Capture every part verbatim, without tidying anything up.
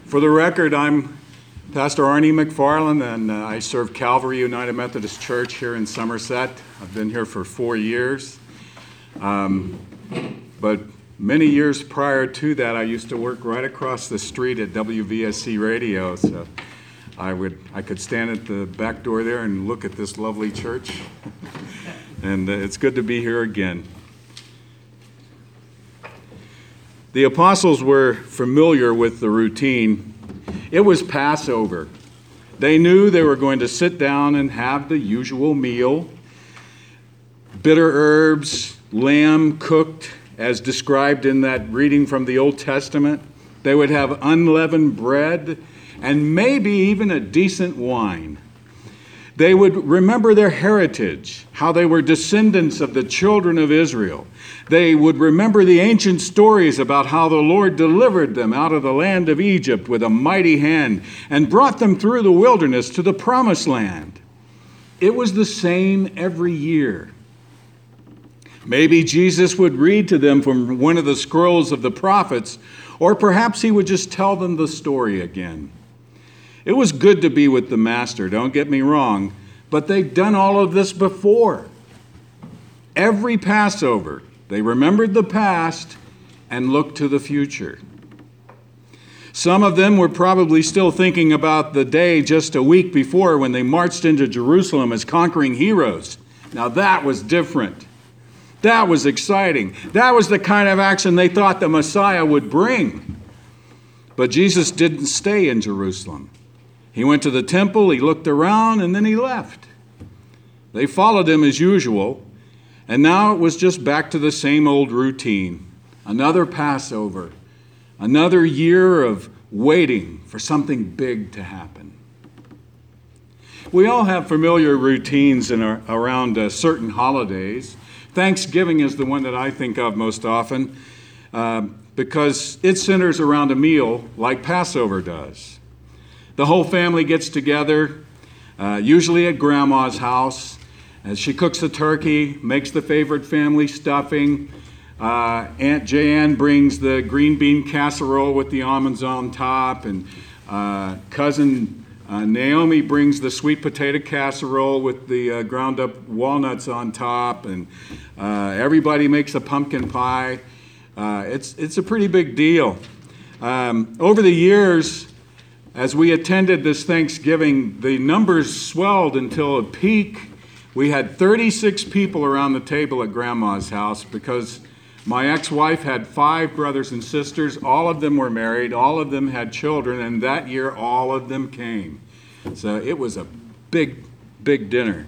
For the record, I'm Pastor Arnie McFarland, and uh, I serve Calvary United Methodist Church here in Somerset. I've been here for four years. Um, but many years prior to that, I used to work right across the street at W V S C Radio. So I would I could stand at the back door there and look at this lovely church. And uh, it's good to be here again. The apostles were familiar with the routine. It was Passover. They knew they were going to sit down and have the usual meal. Bitter herbs, lamb cooked as described in that reading from the Old Testament. They would have unleavened bread and maybe even a decent wine. They would remember their heritage, how they were descendants of the children of Israel. They would remember the ancient stories about how the Lord delivered them out of the land of Egypt with a mighty hand and brought them through the wilderness to the promised land. It was the same every year. Maybe Jesus would read to them from one of the scrolls of the prophets, or perhaps he would just tell them the story again. It was good to be with the Master, don't get me wrong, but they'd done all of this before. Every Passover, they remembered the past and looked to the future. Some of them were probably still thinking about the day just a week before when they marched into Jerusalem as conquering heroes. Now that was different. That was exciting. That was the kind of action they thought the Messiah would bring. But Jesus didn't stay in Jerusalem. He went to the temple, he looked around, and then he left. They followed him as usual, and now it was just back to the same old routine. Another Passover, another year of waiting for something big to happen. We all have familiar routines in our, around uh, certain holidays. Thanksgiving is the one that I think of most often uh, because it centers around a meal like Passover does. The whole family gets together, uh, usually at Grandma's house, as she cooks the turkey, makes the favorite family stuffing. Uh, Aunt Jan brings the green bean casserole with the almonds on top, and uh, cousin uh, Naomi brings the sweet potato casserole with the uh, ground up walnuts on top, and uh, everybody makes a pumpkin pie. Uh, it's it's a pretty big deal. Um, over the years, as we attended this Thanksgiving, the numbers swelled until a peak. We had thirty-six people around the table at Grandma's house because my ex-wife had five brothers and sisters. All of them were married. All of them had children. And that year, all of them came. So it was a big, big dinner.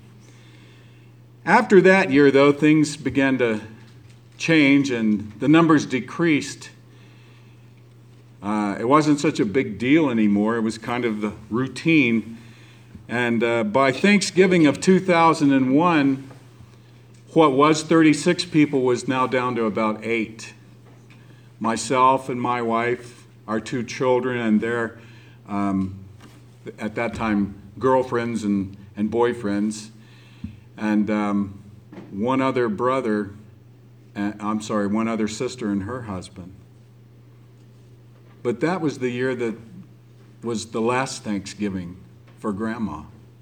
After that year, though, things began to change and the numbers decreased. Uh, it wasn't such a big deal anymore. It was kind of the routine. And uh, by Thanksgiving of two thousand one, what was thirty-six people was now down to about eight. Myself and my wife, our two children, and their, um, at that time, girlfriends and, and boyfriends, and um, one other brother, uh, I'm sorry, one other sister and her husband. But that was the year that was the last Thanksgiving for Grandma.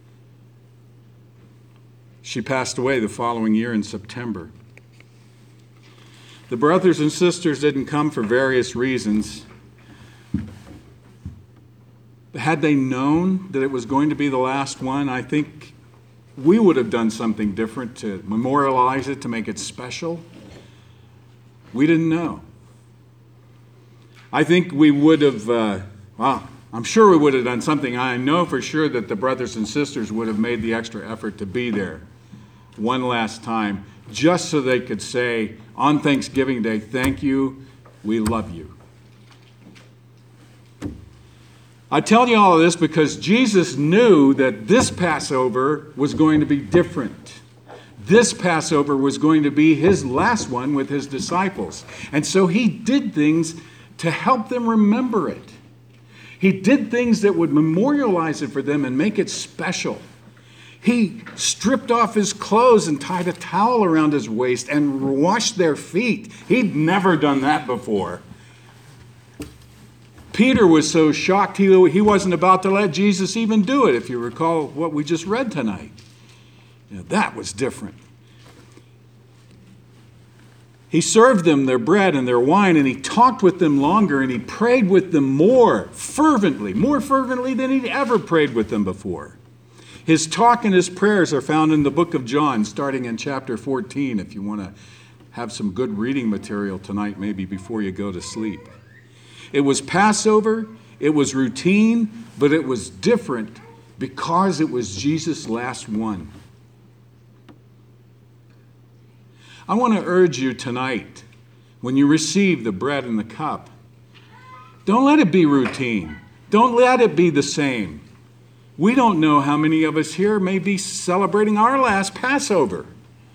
She passed away the following year in September. The brothers and sisters didn't come for various reasons. Had they known that it was going to be the last one, I think we would have done something different to memorialize it, to make it special. We didn't know. I think we would have, uh, well, I'm sure we would have done something. I know for sure that the brothers and sisters would have made the extra effort to be there one last time, just so they could say on Thanksgiving Day, thank you, we love you. I tell you all of this because Jesus knew that this Passover was going to be different. This Passover was going to be his last one with his disciples. And so he did things to help them remember it. He did things that would memorialize it for them and make it special. He stripped off his clothes and tied a towel around his waist and washed their feet. He'd never done that before. Peter was so shocked he, he wasn't about to let Jesus even do it, if you recall what we just read tonight. You know, that was different. He served them their bread and their wine, and he talked with them longer, and he prayed with them more fervently, more fervently than he'd ever prayed with them before. His talk and his prayers are found in the book of John, starting in chapter fourteen, if you want to have some good reading material tonight, maybe before you go to sleep. It was Passover, it was routine, but it was different because it was Jesus' last one. I want to urge you tonight, when you receive the bread and the cup, don't let it be routine. Don't let it be the same. We don't know how many of us here may be celebrating our last Passover.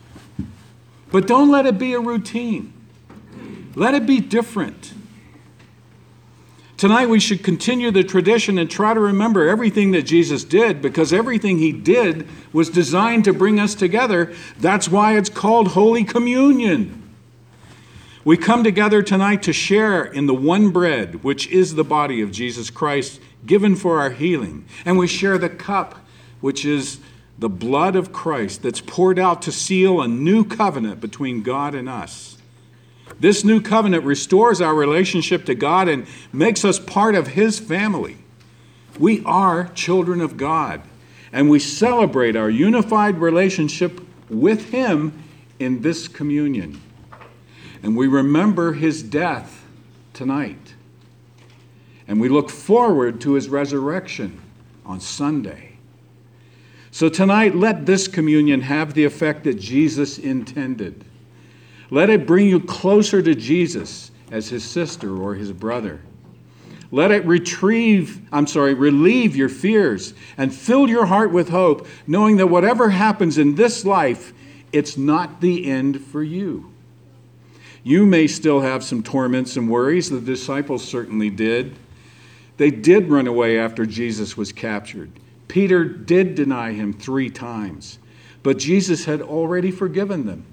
But don't let it be a routine. Let it be different. Tonight we should continue the tradition and try to remember everything that Jesus did, because everything he did was designed to bring us together. That's why it's called Holy Communion. We come together tonight to share in the one bread, which is the body of Jesus Christ, given for our healing. And we share the cup, which is the blood of Christ that's poured out to seal a new covenant between God and us. This new covenant restores our relationship to God and makes us part of his family. We are children of God, and we celebrate our unified relationship with him in this communion. And we remember his death tonight. And we look forward to his resurrection on Sunday. So tonight, let this communion have the effect that Jesus intended. Let it bring you closer to Jesus as his sister or his brother. Let it retrieve, I'm sorry, relieve your fears and fill your heart with hope, knowing that whatever happens in this life, it's not the end for you. You may still have some torments and worries. The disciples certainly did. They did run away after Jesus was captured. Peter did deny him three times, but Jesus had already forgiven them.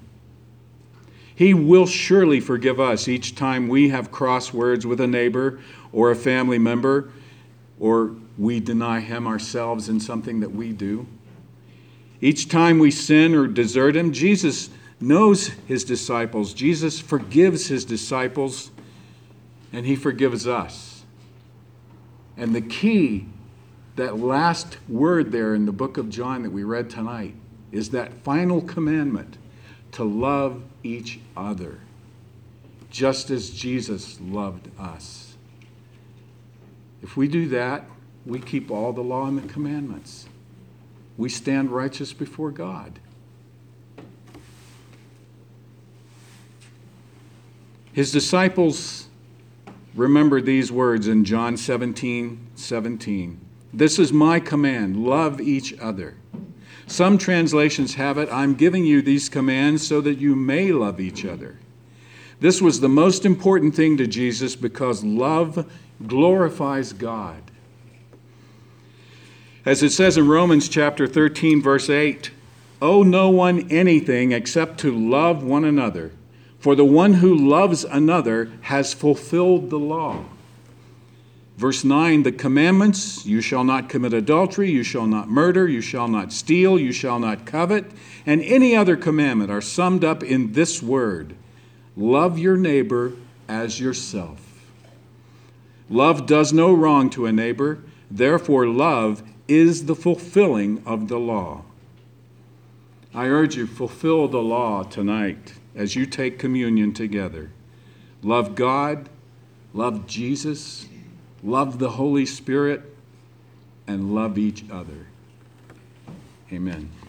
He will surely forgive us each time we have crossed words with a neighbor or a family member, or we deny him ourselves in something that we do. Each time we sin or desert him, Jesus knows his disciples. Jesus forgives his disciples, and he forgives us. And the key, that last word there in the book of John that we read tonight, is that final commandment, to love each other, just as Jesus loved us. If we do that, we keep all the law and the commandments. We stand righteous before God. His disciples remembered these words in John seventeen seventeen. This is my command, love each other. Some translations have it, I'm giving you these commands so that you may love each other. This was the most important thing to Jesus because love glorifies God. As it says in Romans chapter thirteen, verse eight, owe no one anything except to love one another, for the one who loves another has fulfilled the law. Verse nine, the commandments, you shall not commit adultery, you shall not murder, you shall not steal, you shall not covet, and any other commandment are summed up in this word, love your neighbor as yourself. Love does no wrong to a neighbor, therefore love is the fulfilling of the law. I urge you, fulfill the law tonight as you take communion together. Love God, love Jesus, love the Holy Spirit, and love each other. Amen.